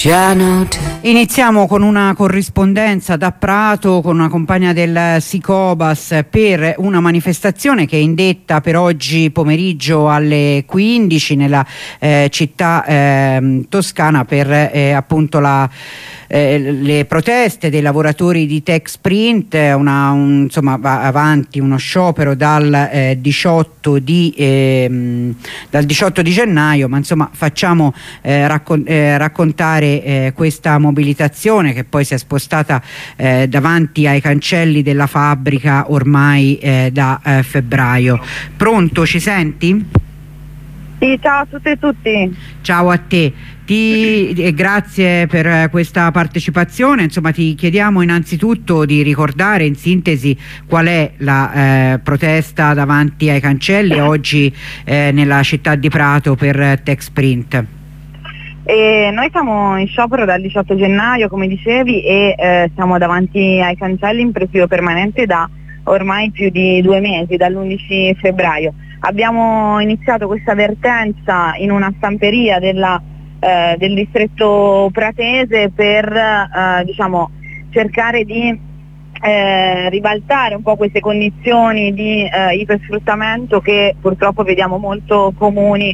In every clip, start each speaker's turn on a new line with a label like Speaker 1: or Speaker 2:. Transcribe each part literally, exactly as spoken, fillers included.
Speaker 1: Iniziamo con una corrispondenza da Prato con una compagna del Sicobas per una manifestazione che è indetta per oggi pomeriggio alle quindici nella eh, città eh, toscana per eh, appunto la Eh, le proteste dei lavoratori di Texprint, una, un, insomma va avanti uno sciopero dal, eh, diciotto di, eh, dal diciotto di gennaio, ma insomma facciamo eh, raccon eh, raccontare eh, questa mobilitazione che poi si è spostata eh, davanti ai cancelli della fabbrica ormai eh, da eh, febbraio. Pronto, ci senti?
Speaker 2: Sì, ciao a tutte e tutti.
Speaker 1: Ciao a te. Ti, eh, grazie per eh, questa partecipazione. Insomma, ti chiediamo innanzitutto di ricordare in sintesi qual è la eh, protesta davanti ai cancelli oggi eh, nella città di Prato per eh, Texprint.
Speaker 2: E noi siamo in sciopero dal diciotto gennaio, come dicevi, e eh, siamo davanti ai cancelli in presidio permanente da ormai più di due mesi, dall'undici febbraio. Abbiamo iniziato questa vertenza in una stamperia della, eh, del distretto pratese per eh, diciamo, cercare di eh, ribaltare un po' queste condizioni di eh, ipersfruttamento che purtroppo vediamo molto comuni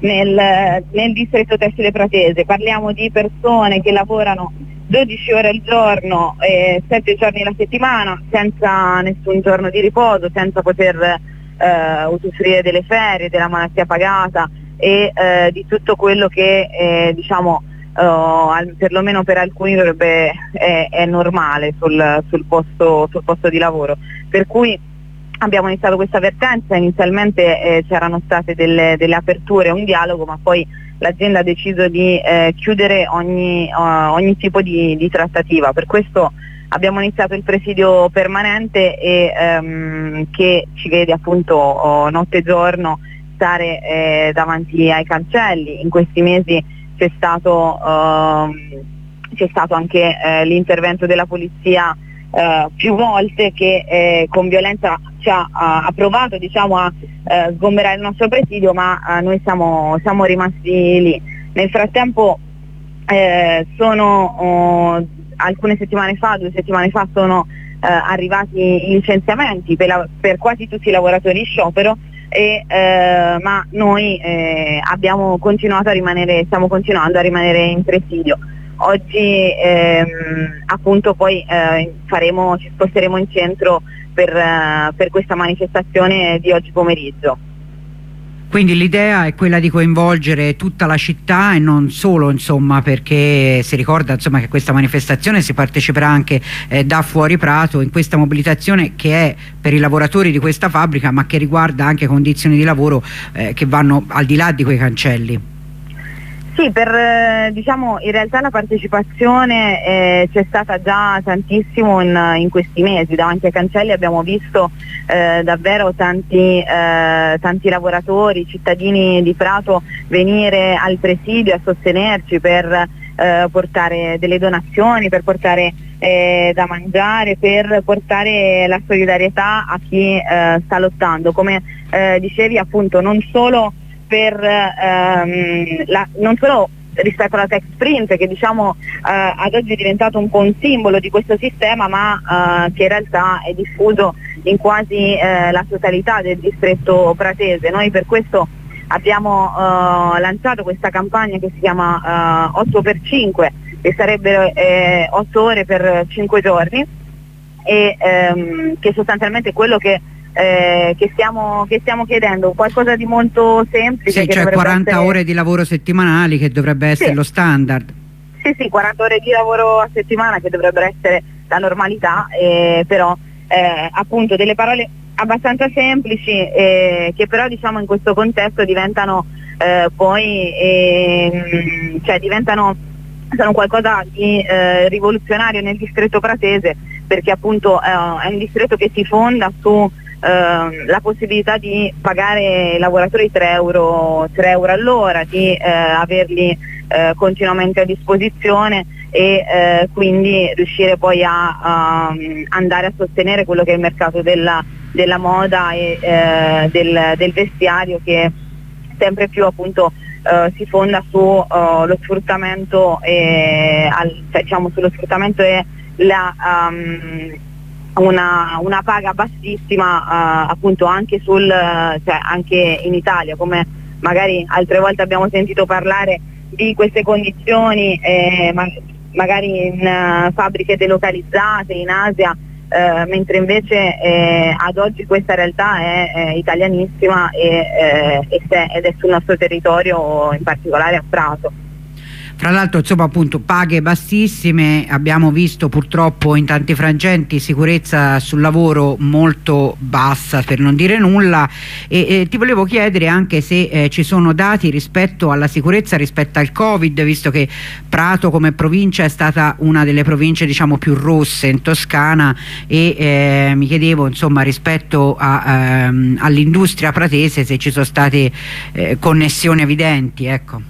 Speaker 2: nel, nel distretto tessile pratese. Parliamo di persone che lavorano dodici ore al giorno e sette giorni alla settimana senza nessun giorno di riposo, senza poter Uh, usufruire delle ferie, della malattia pagata e uh, di tutto quello che eh, diciamo uh, al, perlomeno per alcuni dovrebbe è, è normale sul, sul, posto, sul posto di lavoro. Per cui abbiamo iniziato questa avvertenza, inizialmente eh, c'erano state delle, delle aperture, un dialogo, ma poi l'azienda ha deciso di eh, chiudere ogni, uh, ogni tipo di, di trattativa. Per questo abbiamo iniziato il presidio permanente e, ehm, che ci vede appunto oh, notte e giorno stare eh, davanti ai cancelli. In questi mesi c'è stato, eh, c'è stato anche eh, l'intervento della polizia eh, più volte che eh, con violenza ci ha, ha provato diciamo, a eh, sgomberare il nostro presidio, ma eh, noi siamo, siamo rimasti lì. Nel frattempo eh, sono oh, alcune settimane fa, due settimane fa sono eh, arrivati i licenziamenti per, la, per quasi tutti i lavoratori in sciopero, e, eh, ma noi eh, abbiamo continuato a rimanere, stiamo continuando a rimanere in presidio. Oggi ehm, appunto poi eh, faremo, ci sposteremo in centro per, eh, per questa manifestazione di oggi pomeriggio.
Speaker 1: Quindi l'idea è quella di coinvolgere tutta la città e non solo, insomma, perché si ricorda insomma, che questa manifestazione si parteciperà anche eh, da fuori Prato, in questa mobilitazione che è per i lavoratori di questa fabbrica, ma che riguarda anche condizioni di lavoro eh, che vanno al di là di quei cancelli.
Speaker 2: Sì, per eh, diciamo in realtà la partecipazione eh, c'è stata già tantissimo in, in questi mesi. Davanti ai cancelli abbiamo visto eh, davvero tanti, eh, tanti lavoratori, cittadini di Prato venire al presidio a sostenerci per eh, portare delle donazioni, per portare eh, da mangiare, per portare la solidarietà a chi eh, sta lottando. Come eh, dicevi appunto, non solo per ehm, la, non solo rispetto alla Texprint, che diciamo eh, ad oggi è diventato un po' un simbolo di questo sistema, ma eh, che in realtà è diffuso in quasi eh, la totalità del distretto pratese. Noi per questo abbiamo eh, lanciato questa campagna che si chiama eh, otto per cinque, che sarebbero eh, otto ore per cinque giorni, e ehm, che sostanzialmente è quello che Eh, che, stiamo, che stiamo chiedendo, qualcosa di molto semplice.
Speaker 1: Sì,
Speaker 2: che
Speaker 1: cioè quaranta
Speaker 2: essere...
Speaker 1: ore di lavoro settimanali, che dovrebbe essere sì. lo standard.
Speaker 2: Sì, sì, quaranta ore di lavoro a settimana che dovrebbero essere la normalità, eh, però eh, appunto delle parole abbastanza semplici eh, che però diciamo in questo contesto diventano eh, poi eh, cioè diventano sono qualcosa di eh, rivoluzionario nel distretto pratese, perché appunto eh, è un distretto che si fonda su Uh, la possibilità di pagare i lavoratori tre euro all'ora, di uh, averli uh, continuamente a disposizione e uh, quindi riuscire poi a uh, andare a sostenere quello che è il mercato della, della moda e uh, del, del vestiario, che sempre più appunto uh, uh, si fonda su uh, lo sfruttamento e al, cioè, diciamo sullo sfruttamento e la um, una, una paga bassissima uh, appunto anche sul uh, cioè anche in Italia, come magari altre volte abbiamo sentito parlare di queste condizioni eh, ma, magari in uh, fabbriche delocalizzate in Asia, eh, mentre invece eh, ad oggi questa realtà è, è italianissima e, eh, e se, ed è sul nostro territorio, in particolare a Prato.
Speaker 1: Fra l'altro insomma appunto paghe bassissime, abbiamo visto purtroppo in tanti frangenti sicurezza sul lavoro molto bassa, per non dire nulla, e, e ti volevo chiedere anche se eh, ci sono dati rispetto alla sicurezza rispetto al Covid, visto che Prato come provincia è stata una delle province diciamo più rosse in Toscana, e eh, mi chiedevo insomma rispetto ehm, all'industria pratese se ci sono state eh, connessioni evidenti, ecco.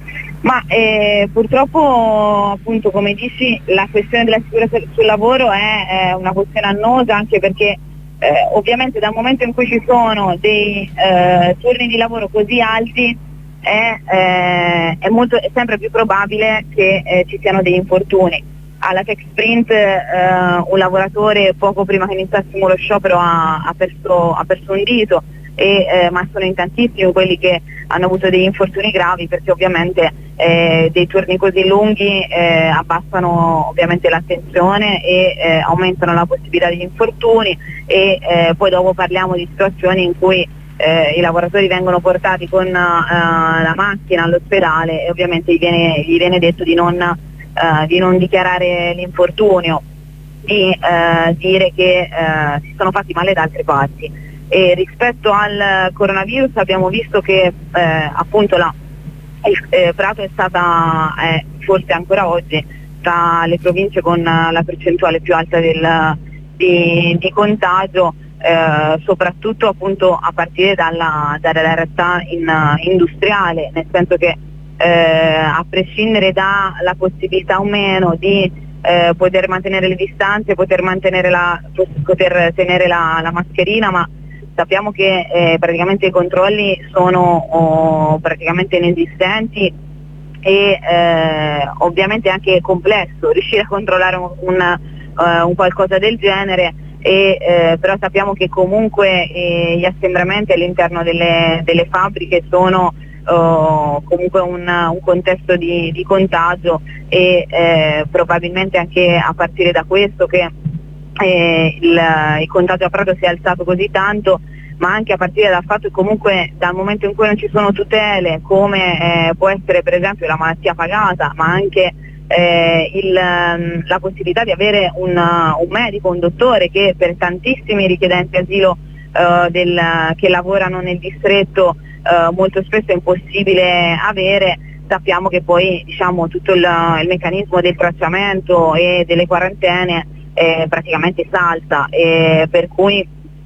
Speaker 2: Ma eh, purtroppo appunto come dici la questione della sicurezza sul lavoro è, è una questione annosa, anche perché eh, ovviamente dal momento in cui ci sono dei eh, turni di lavoro così alti è, eh, è, molto, è sempre più probabile che eh, ci siano degli infortuni. Alla Tech Sprint eh, un lavoratore poco prima che iniziassimo lo sciopero ha, ha, perso, ha perso un dito, e, eh, ma sono in tantissimi quelli che hanno avuto degli infortuni gravi, perché ovviamente eh, dei turni così lunghi eh, abbassano ovviamente l'attenzione e eh, aumentano la possibilità di infortuni, e eh, poi dopo parliamo di situazioni in cui eh, i lavoratori vengono portati con uh, la macchina all'ospedale e ovviamente gli viene, gli viene detto di non, uh, di non dichiarare l'infortunio, di uh, dire che uh, si sono fatti male da altre parti. E rispetto al coronavirus abbiamo visto che eh, appunto la, il, eh, Prato è stata eh, forse ancora oggi tra le province con la percentuale più alta del, di, di contagio, eh, soprattutto appunto a partire dalla, dalla realtà in, uh, industriale, nel senso che eh, a prescindere dalla possibilità o meno di eh, poter mantenere le distanze, poter mantenere la, poter tenere la, la mascherina, ma sappiamo che eh, praticamente i controlli sono oh, praticamente inesistenti e eh, ovviamente è anche complesso riuscire a controllare un, un, uh, un qualcosa del genere, e, eh, però sappiamo che comunque eh, gli assembramenti all'interno delle, delle fabbriche sono uh, comunque un, un contesto di, di contagio, e eh, probabilmente anche a partire da questo che Eh, il, il contagio a Prato si è alzato così tanto, ma anche a partire dal fatto che comunque dal momento in cui non ci sono tutele come eh, può essere per esempio la malattia pagata, ma anche eh, il, la possibilità di avere un, un medico, un dottore, che per tantissimi richiedenti asilo eh, del, che lavorano nel distretto eh, molto spesso è impossibile avere. Sappiamo che poi diciamo tutto il, il meccanismo del tracciamento e delle quarantene Eh, praticamente salta, e per cui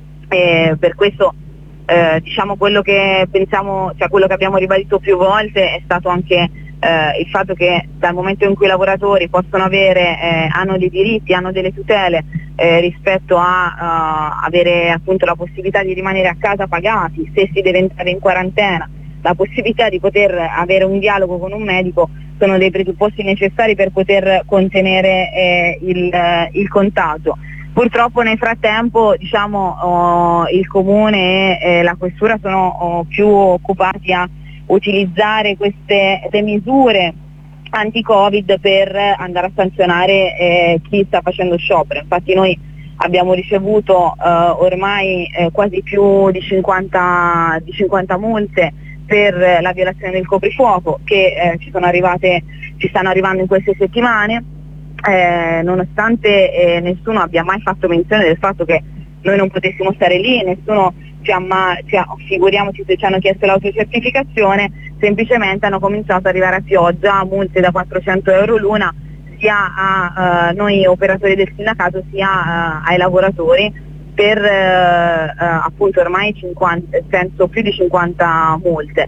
Speaker 2: eh, per questo eh, diciamo quello che pensiamo, cioè quello che abbiamo ribadito più volte è stato anche eh, il fatto che dal momento in cui i lavoratori possono avere eh, hanno dei diritti, hanno delle tutele eh, rispetto a uh, avere appunto la possibilità di rimanere a casa pagati, se si deve entrare in quarantena, la possibilità di poter avere un dialogo con un medico, sono dei presupposti necessari per poter contenere eh, il, eh, il contagio. Purtroppo nel frattempo diciamo, oh, il Comune e eh, la Questura sono oh, più occupati a utilizzare queste le misure anti-Covid per andare a sanzionare eh, chi sta facendo sciopero. Infatti noi abbiamo ricevuto eh, ormai eh, quasi più di cinquanta, di cinquanta multe per la violazione del coprifuoco, che eh, ci sono arrivate, ci stanno arrivando in queste settimane, eh, nonostante eh, nessuno abbia mai fatto menzione del fatto che noi non potessimo stare lì, nessuno ci ha mai, ci ha, figuriamoci se ci hanno chiesto l'autocertificazione, semplicemente hanno cominciato ad arrivare a pioggia multe da quattrocento euro l'una, sia a uh, noi operatori del sindacato sia uh, ai lavoratori, per eh, appunto ormai cinquanta, penso più di cinquanta multe,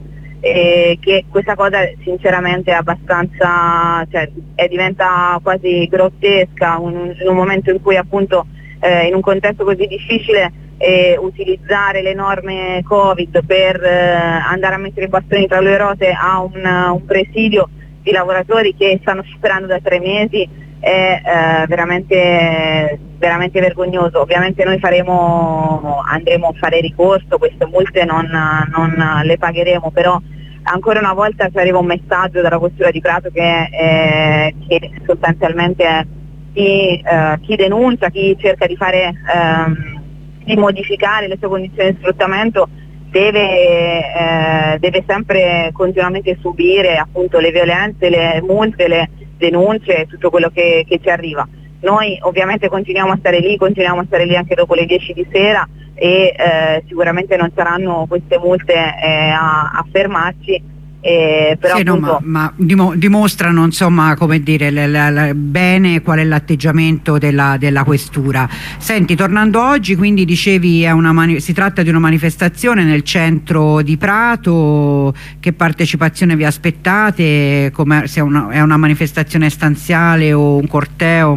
Speaker 2: e che questa cosa sinceramente è abbastanza, cioè è, diventa quasi grottesca un, in un momento in cui appunto eh, in un contesto così difficile eh, utilizzare le norme Covid per eh, andare a mettere i bastoni tra le ruote a un, un presidio di lavoratori che stanno sperando da tre mesi è eh, veramente, veramente vergognoso. Ovviamente noi faremo, andremo a fare ricorso, queste multe non, non le pagheremo, però ancora una volta ci arriva un messaggio dalla Questura di Prato che, eh, che sostanzialmente è chi, eh, chi denuncia, chi cerca di fare ehm, di modificare le sue condizioni di sfruttamento deve, eh, deve sempre continuamente subire appunto le violenze, le multe, le denunce, tutto quello che, che ci arriva. Noi ovviamente continuiamo a stare lì, continuiamo a stare lì anche dopo le dieci di sera e eh, sicuramente non saranno queste multe eh, a, a fermarci. Eh, però
Speaker 1: sì,
Speaker 2: appunto...
Speaker 1: no, ma, ma dimostrano insomma come dire l, l, l, bene qual è l'atteggiamento della, della questura. Senti, tornando oggi, quindi dicevi è una mani si tratta di una manifestazione nel centro di Prato, che partecipazione vi aspettate? Come, se è, una, è una manifestazione stanziale o un corteo?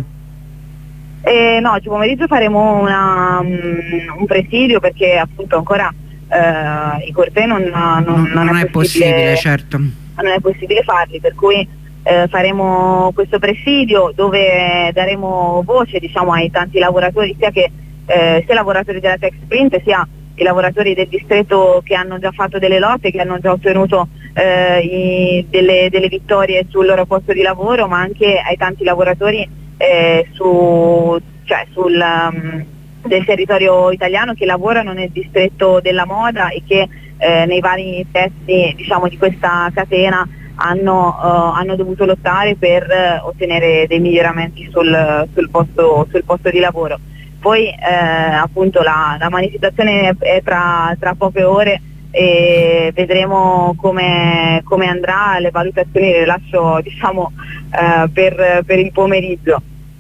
Speaker 2: Eh, no, oggi pomeriggio faremo una, um, un presidio perché appunto ancora Uh, i cortei non, non,
Speaker 1: non,
Speaker 2: non,
Speaker 1: non
Speaker 2: è,
Speaker 1: è possibile, possibile certo.
Speaker 2: non è possibile farli, per cui uh, faremo questo presidio dove daremo voce, diciamo, ai tanti lavoratori, sia che uh, sia lavoratori della Texprint sia i lavoratori del distretto che hanno già fatto delle lotte, che hanno già ottenuto uh, i, delle, delle vittorie sul loro posto di lavoro, ma anche ai tanti lavoratori uh, su, cioè, sul um, del territorio italiano che lavorano nel distretto della moda e che eh, nei vari pezzi, diciamo, di questa catena hanno, uh, hanno dovuto lottare per uh, ottenere dei miglioramenti sul, sul, posto, sul posto di lavoro. Poi eh, appunto la, la manifestazione è tra, tra poche ore e vedremo come, come andrà, le valutazioni le lascio, diciamo, uh, per, per il pomeriggio.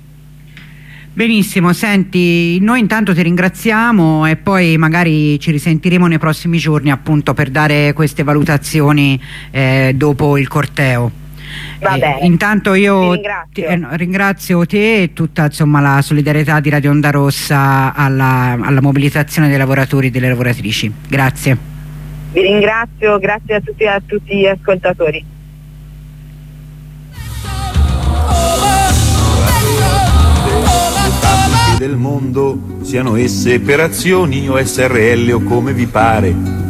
Speaker 1: Benissimo, senti, noi intanto ti ringraziamo e poi magari ci risentiremo nei prossimi giorni appunto per dare queste valutazioni eh, dopo il corteo.
Speaker 2: Va bene.
Speaker 1: Eh, intanto io
Speaker 2: ringrazio.
Speaker 1: Ti, eh, ringrazio te e tutta insomma la solidarietà di Radio Onda Rossa alla, alla mobilitazione dei lavoratori e delle lavoratrici. Grazie.
Speaker 2: Vi ringrazio, grazie a tutti, a tutti gli ascoltatori.
Speaker 3: Del mondo, siano esse per azioni o S R L o come vi pare.